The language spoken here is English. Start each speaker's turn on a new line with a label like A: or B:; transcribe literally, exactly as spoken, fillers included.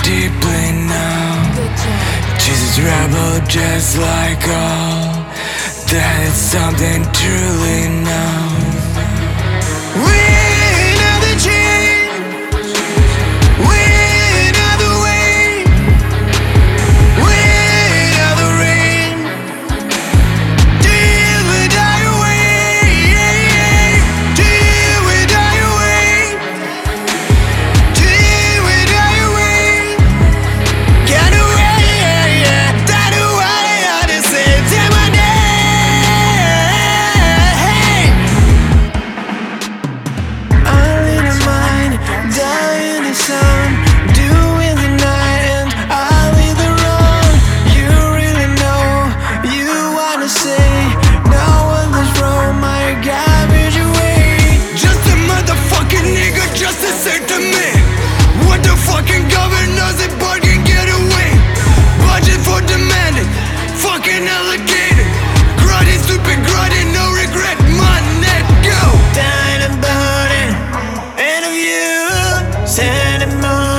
A: deeply now. Jesus rebel just like all. That it's something truly now. We know the change. We know the way. We know the rain. Till we die away. Till we die away. Till we die away. Get away, yeah, yeah. That away, I just say, take my name. I lead a mind, die in the sun, do in the night, and I lead the wrong. You really know, you wanna say, now when this road my garbage away. Just a motherfucking nigga, just to say to me, what the fucking governors and board can get away. Budget for demanding, fucking allocated. Gruddy, stupid gruddy, no regret, money, go. Dying about it, and of you, sending more.